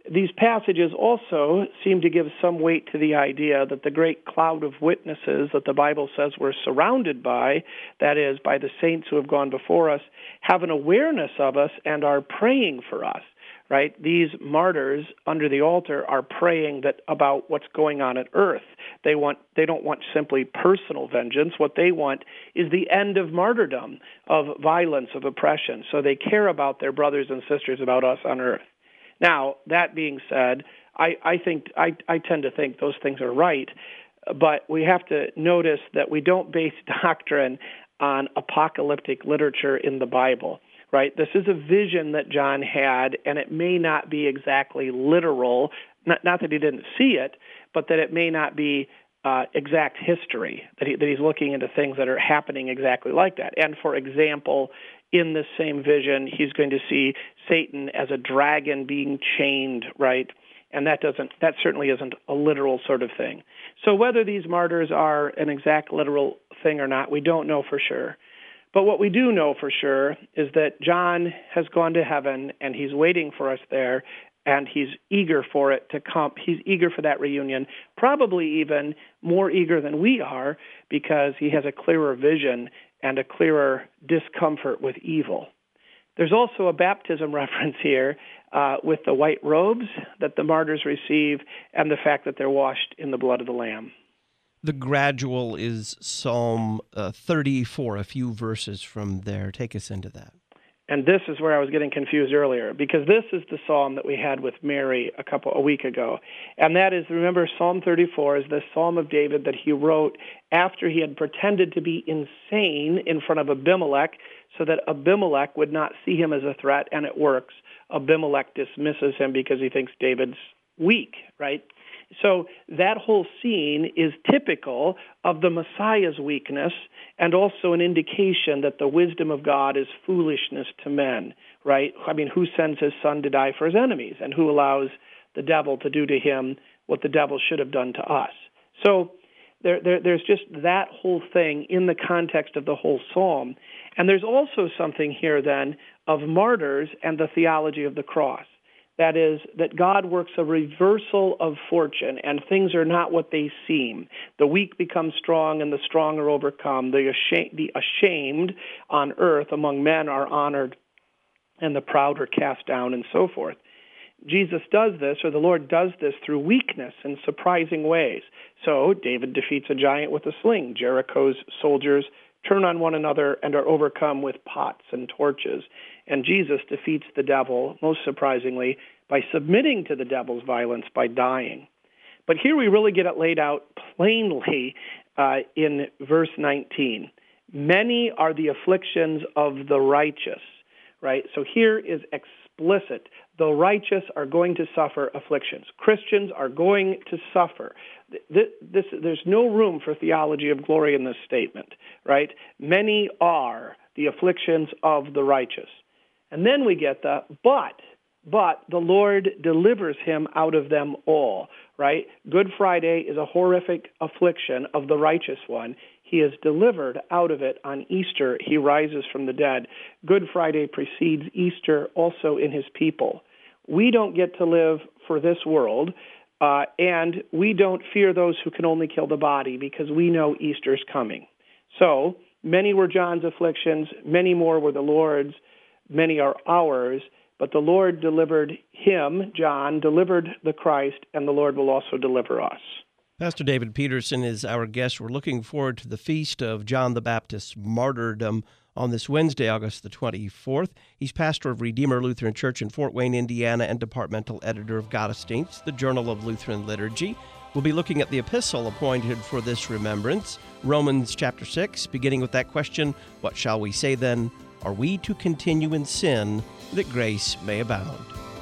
these passages also seem to give some weight to the idea that the great cloud of witnesses that the Bible says we're surrounded by, that is, by the saints who have gone before us, have an awareness of us and are praying for us, right? These martyrs under the altar are praying that about what's going on at earth. They want they don't want simply personal vengeance. What they want is the end of martyrdom, of violence, of oppression. So they care about their brothers and sisters, about us on earth. Now, that being said, I, I think I, I tend to think those things are right, but we have to notice that we don't base doctrine on apocalyptic literature in the Bible, right? This is a vision that John had, and it may not be exactly literal, not, not that he didn't see it, but that it may not be uh, exact history, that, he, that he's looking into things that are happening exactly like that. And, for example, in this same vision, he's going to see Satan as a dragon being chained, right? And that doesn't that certainly isn't a literal sort of thing. So whether these martyrs are an exact literal thing or not, we don't know for sure. But what we do know for sure is that John has gone to heaven, and he's waiting for us there, and he's eager for it to come. He's eager for that reunion, probably even more eager than we are, because he has a clearer vision and a clearer discomfort with evil. There's also a baptism reference here uh, with the white robes that the martyrs receive and the fact that they're washed in the blood of the Lamb. The gradual is Psalm uh, thirty-four, a few verses from there. Take us into that. And this is where I was getting confused earlier, because this is the psalm that we had with Mary a couple a week ago. And that is, remember, Psalm thirty-four is the Psalm of David that he wrote after he had pretended to be insane in front of Abimelech so that Abimelech would not see him as a threat, and it works. Abimelech dismisses him because he thinks David's weak, right? So that whole scene is typical of the Messiah's weakness, and also an indication that the wisdom of God is foolishness to men, right? I mean, who sends his son to die for his enemies, and who allows the devil to do to him what the devil should have done to us? So there, there, there's just that whole thing in the context of the whole psalm. And there's also something here, then, of martyrs and the theology of the cross. That is, that God works a reversal of fortune, and things are not what they seem. The weak become strong, and the strong are overcome. The ashamed, the ashamed on earth among men are honored, and the proud are cast down, and so forth. Jesus does this, or the Lord does this, through weakness in surprising ways. So David defeats a giant with a sling. Jericho's soldiers turn on one another and are overcome with pots and torches. And Jesus defeats the devil, most surprisingly, by submitting to the devil's violence by dying. But here we really get it laid out plainly uh, in verse nineteen. Many are the afflictions of the righteous, right? So here is explicit. The righteous are going to suffer afflictions. Christians are going to suffer. This, this, there's no room for theology of glory in this statement, right? Many are the afflictions of the righteous. And then we get the but, but the Lord delivers him out of them all, right? Good Friday is a horrific affliction of the righteous one. He is delivered out of it on Easter. He rises from the dead. Good Friday precedes Easter also in his people. We don't get to live for this world, uh, and we don't fear those who can only kill the body, because we know Easter's coming. So many were John's afflictions, many more were the Lord's, many are ours, but the Lord delivered him, John, delivered the Christ, and the Lord will also deliver us. Pastor David Peterson is our guest. We're looking forward to the feast of John the Baptist's martyrdom on this Wednesday, August the twenty-fourth. He's pastor of Redeemer Lutheran Church in Fort Wayne, Indiana, and departmental editor of Gottesdienst, the Journal of Lutheran Liturgy. We'll be looking at the epistle appointed for this remembrance, Romans chapter six, beginning with that question, what shall we say then? Are we to continue in sin that grace may abound?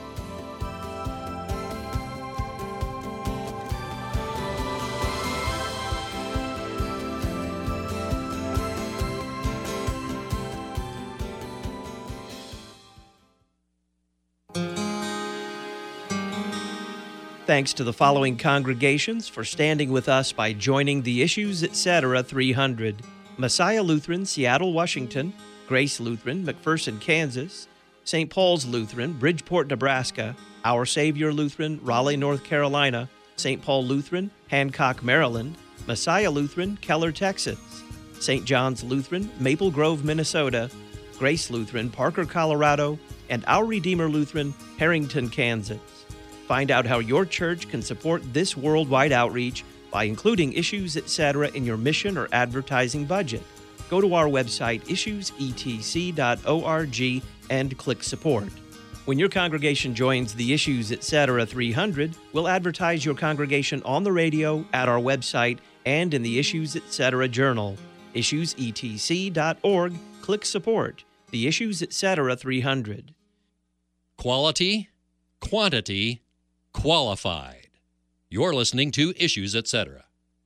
Thanks to the following congregations for standing with us by joining the Issues Etc. three hundred. Messiah Lutheran, Seattle, Washington; Grace Lutheran, McPherson, Kansas; Saint Paul's Lutheran, Bridgeport, Nebraska, Our Savior Lutheran, Raleigh, North Carolina, Saint Paul Lutheran, Hancock, Maryland, Messiah Lutheran, Keller, Texas, Saint John's Lutheran, Maple Grove, Minnesota, Grace Lutheran, Parker, Colorado, and Our Redeemer Lutheran, Harrington, Kansas. Find out how your church can support this worldwide outreach by including Issues, et cetera in your mission or advertising budget. Go to our website, issues e t c dot org, and click Support. When your congregation joins the Issues, et cetera three hundred, we'll advertise your congregation on the radio, at our website, and in the Issues, et cetera journal. issues e t c dot org, click Support. The Issues, et cetera three hundred. Quality, quantity, qualified. You're listening to Issues, et cetera.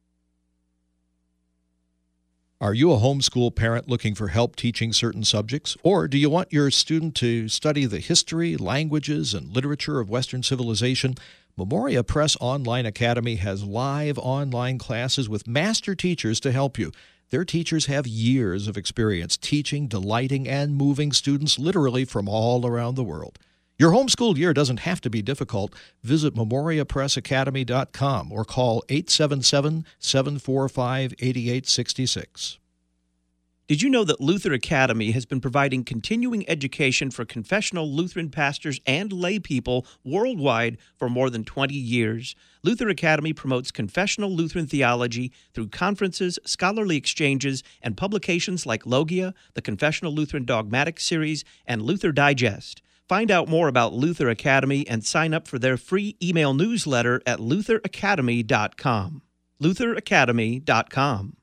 Are you a homeschool parent looking for help teaching certain subjects? Or do you want your student to study the history, languages, and literature of Western civilization? Memoria Press Online Academy has live online classes with master teachers to help you. Their teachers have years of experience teaching, delighting, and moving students literally from all around the world. Your homeschool year doesn't have to be difficult. Visit memoria press academy dot com or call eight seven seven, seven four five, eight eight six six. Did you know that Luther Academy has been providing continuing education for confessional Lutheran pastors and lay people worldwide for more than twenty years? Luther Academy promotes confessional Lutheran theology through conferences, scholarly exchanges, and publications like Logia, the Confessional Lutheran Dogmatic Series, and Luther Digest. Find out more about Luther Academy and sign up for their free email newsletter at luther academy dot com. luther academy dot com.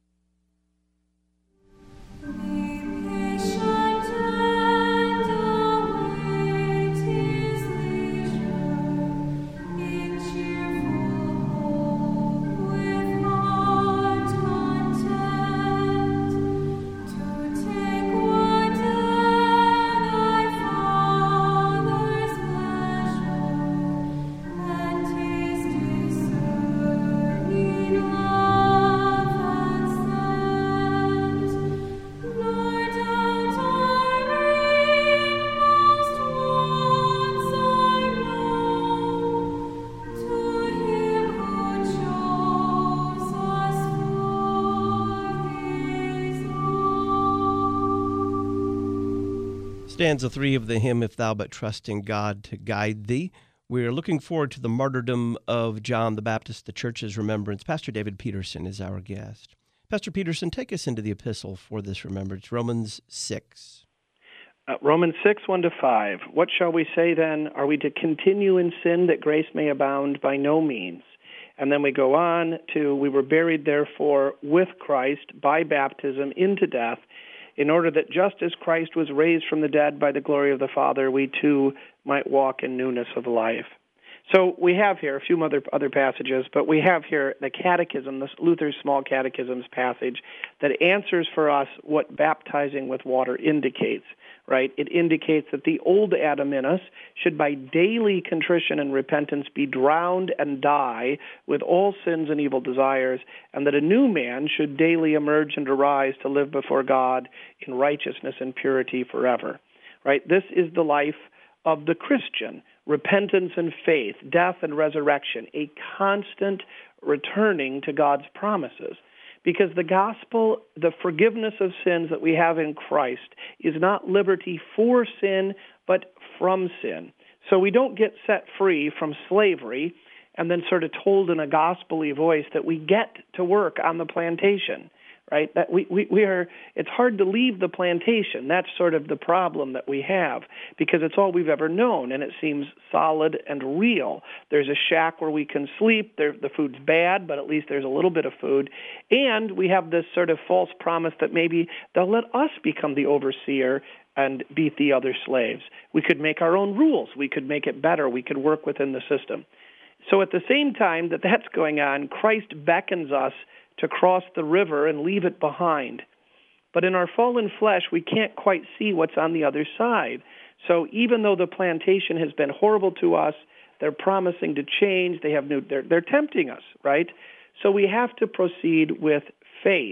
Stanza three of the hymn, If Thou But Trust in God to Guide Thee. We're looking forward to the martyrdom of John the Baptist, the church's remembrance. Pastor David Peterson is our guest. Pastor Peterson, take us into the epistle for this remembrance, Romans six. Uh, Romans six, one to five. What shall we say then? Are we to continue in sin that grace may abound? By no means. And then we go on to, we were buried therefore with Christ by baptism into death, in order that just as Christ was raised from the dead by the glory of the Father, we too might walk in newness of life. So we have here a few other other passages, but we have here the Catechism, this Luther's Small Catechism's passage, that answers for us what baptizing with water indicates, right? It indicates that the old Adam in us should by daily contrition and repentance be drowned and die with all sins and evil desires, and that a new man should daily emerge and arise to live before God in righteousness and purity forever, right? This is the life of the Christian. Repentance and faith, death and resurrection, a constant returning to God's promises. Because the gospel, the forgiveness of sins that we have in Christ, is not liberty for sin, but from sin. So we don't get set free from slavery and then sort of told in a gospel-y voice that we get to work on the plantation. Right? That we, we, we are, it's hard to leave the plantation. That's sort of the problem that we have, because it's all we've ever known, and it seems solid and real. There's a shack where we can sleep. There, the food's bad, but at least there's a little bit of food. And we have this sort of false promise that maybe they'll let us become the overseer and beat the other slaves. We could make our own rules. We could make it better. We could work within the system. So at the same time that that's going on, Christ beckons us to cross the river and leave it behind. But in our fallen flesh, we can't quite see what's on the other side. So even though the plantation has been horrible to us, they're promising to change, they have new, they're, they're tempting us, right? So we have to proceed with faith.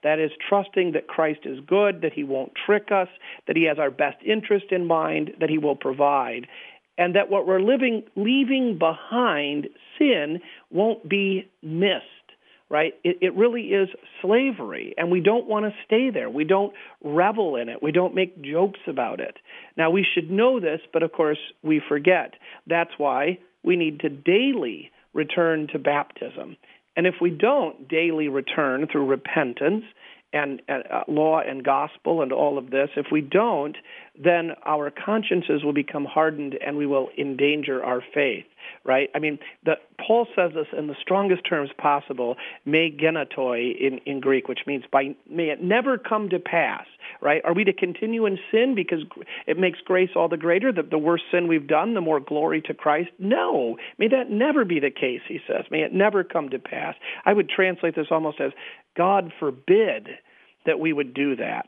That is trusting that Christ is good, that he won't trick us, that he has our best interest in mind, that he will provide, and that what we're living, leaving behind, sin, won't be missed. Right? It, it really is slavery, and we don't want to stay there. We don't revel in it. We don't make jokes about it. Now, we should know this, but of course, we forget. That's why we need to daily return to baptism. And if we don't daily return through repentance and uh, law and gospel and all of this, if we don't, then our consciences will become hardened and we will endanger our faith, right? I mean, the, Paul says this in the strongest terms possible, me genetoi in, in Greek, which means by may it never come to pass, right? Are we to continue in sin because it makes grace all the greater, that the worse sin we've done, the more glory to Christ? No, may that never be the case, he says. May it never come to pass. I would translate this almost as, God forbid that we would do that.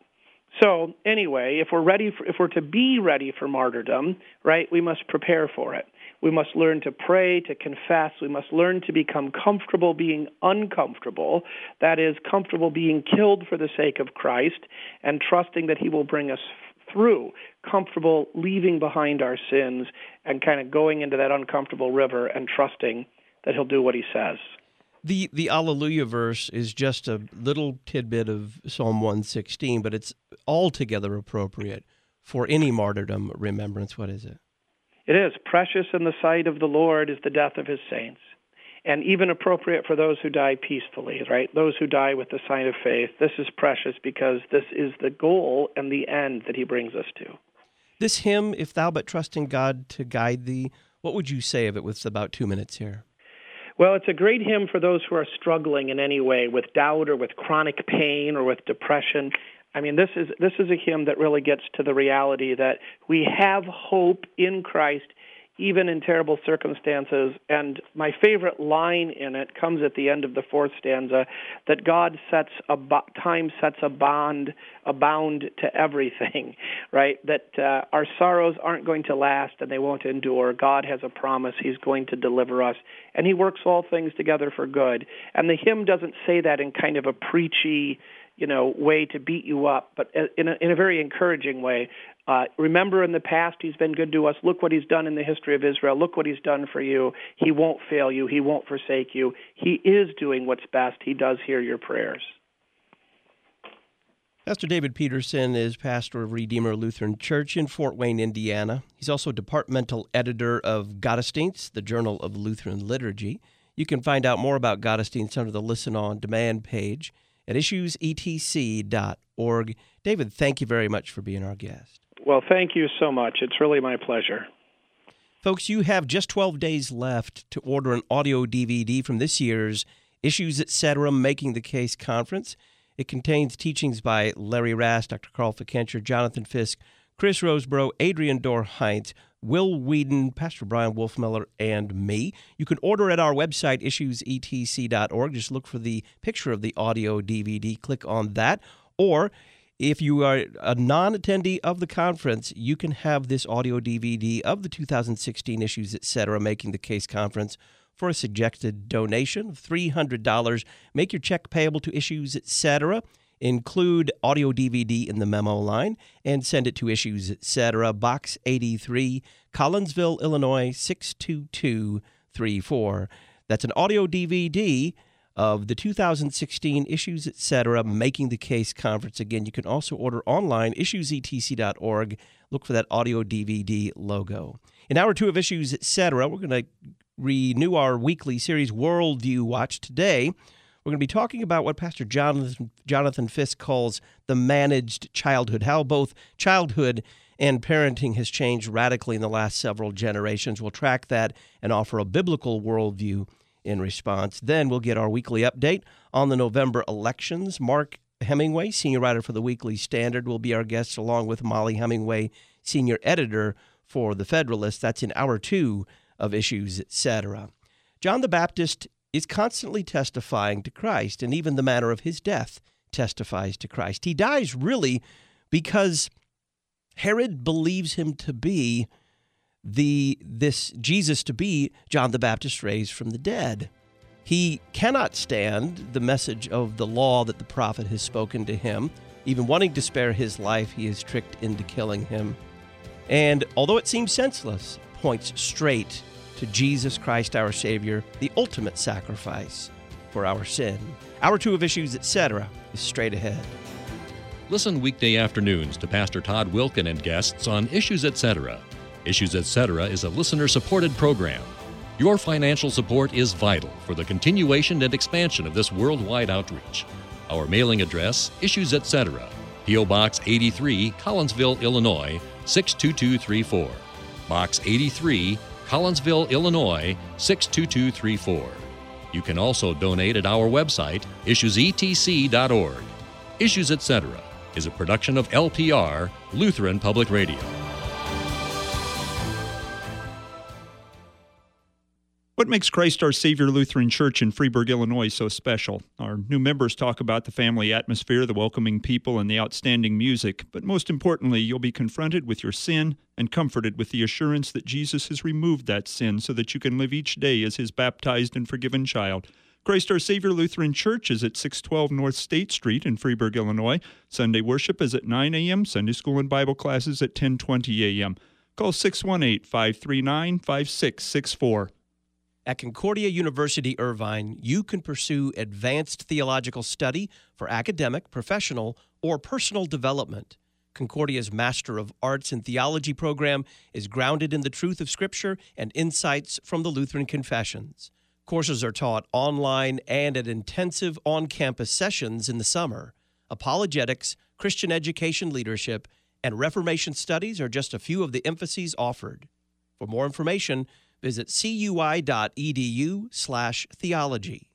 So anyway, if we're ready, for, if we're to be ready for martyrdom, right, we must prepare for it. We must learn to pray, to confess. We must learn to become comfortable being uncomfortable. That is, comfortable being killed for the sake of Christ and trusting that he will bring us through, comfortable leaving behind our sins and kind of going into that uncomfortable river and trusting that he'll do what he says. The the Alleluia verse is just a little tidbit of Psalm one sixteen, but it's altogether appropriate for any martyrdom remembrance. What is it? It is. Precious in the sight of the Lord is the death of his saints, and even appropriate for those who die peacefully, right? Those who die with the sign of faith. This is precious because this is the goal and the end that he brings us to. This hymn, If Thou But Trust in God to Guide Thee, what would you say of it with about two minutes here? Well, it's a great hymn for those who are struggling in any way with doubt or with chronic pain or with depression. I mean, this is this is a hymn that really gets to the reality that we have hope in Christ, even in terrible circumstances. And my favorite line in it comes at the end of the fourth stanza, that God sets a bo- time sets a bond, a bound to everything, right? That uh, our sorrows aren't going to last and they won't endure. God has a promise. He's going to deliver us, and he works all things together for good. And the hymn doesn't say that in kind of a preachy, you know, way to beat you up, but in a, in a very encouraging way. Uh, remember, in the past, he's been good to us. Look what he's done in the history of Israel. Look what he's done for you. He won't fail you. He won't forsake you. He is doing what's best. He does hear your prayers. Pastor David Peterson is pastor of Redeemer Lutheran Church in Fort Wayne, Indiana. He's also departmental editor of Gottesdienst, the Journal of Lutheran Liturgy. You can find out more about Gottesdienst under the Listen On Demand page at issues e t c dot org. David, thank you very much for being our guest. Well, thank you so much. It's really my pleasure. Folks, you have just twelve days left to order an audio D V D from this year's Issues Etc. Making the Case Conference. It contains teachings by Larry Rast, Doctor Carl Fikencher, Jonathan Fisk, Chris Roseborough, Adrian Dorr-Heinz, Will Whedon, Pastor Brian Wolfmiller, and me. You can order at our website, issues e t c dot org. Just look for the picture of the audio D V D. Click on that. Or if you are a non-attendee of the conference, you can have this audio D V D of the two thousand sixteen Issues Etc. Making the Case Conference for a suggested donation of three hundred dollars. Make your check payable to Issues Etc. Include audio D V D in the memo line and send it to Issues Etc., Box eighty-three, Collinsville, Illinois, six two two three four. That's an audio D V D of the two thousand sixteen Issues Etc. Making the Case Conference. Again, you can also order online, issues e t c dot org. Look for that audio D V D logo. In hour two of Issues Etc., we're going to renew our weekly series, Worldview Watch. Today, we're going to be talking about what Pastor Jonathan, Jonathan Fisk calls the managed childhood, how both childhood and parenting has changed radically in the last several generations. We'll track that and offer a biblical worldview in response. Then we'll get our weekly update on the November elections. Mark Hemingway, senior writer for the Weekly Standard, will be our guest, along with Molly Hemingway, senior editor for The Federalist. That's in hour two of Issues Etc. John the Baptist is constantly testifying to Christ, and even the manner of his death testifies to Christ. He dies really because Herod believes him to be the this Jesus to be John the Baptist raised from the dead. He cannot stand the message of the law that the prophet has spoken to him. Even wanting to spare his life, he is tricked into killing him. And although it seems senseless, points straight to Jesus Christ, our Savior, the ultimate sacrifice for our sin. Hour two of Issues, et cetera is straight ahead. Listen weekday afternoons to Pastor Todd Wilken and guests on Issues, et cetera. Issues, et cetera is a listener-supported program. Your financial support is vital for the continuation and expansion of this worldwide outreach. Our mailing address, Issues, et cetera, P O. Box eighty-three, Collinsville, Illinois, six two two three four. Box eighty-three, Collinsville, Illinois, six two two three four. You can also donate at our website, issues e t c dot org. Issues, et cetera is a production of L P R, Lutheran Public Radio. What makes Christ Our Savior Lutheran Church in Freeburg, Illinois so special? Our new members talk about the family atmosphere, the welcoming people, and the outstanding music. But most importantly, you'll be confronted with your sin and comforted with the assurance that Jesus has removed that sin so that you can live each day as his baptized and forgiven child. Christ Our Savior Lutheran Church is at six twelve North State Street in Freeburg, Illinois. Sunday worship is at nine a.m., Sunday school and Bible classes at ten twenty a.m. Call six one eight, five three nine, five six six four. At Concordia University Irvine, you can pursue advanced theological study for academic, professional, or personal development. Concordia's Master of Arts in Theology program is grounded in the truth of Scripture and insights from the Lutheran Confessions. Courses are taught online and at intensive on-campus sessions in the summer. Apologetics, Christian education leadership, and Reformation studies are just a few of the emphases offered. For more information, visit cui.edu slash theology.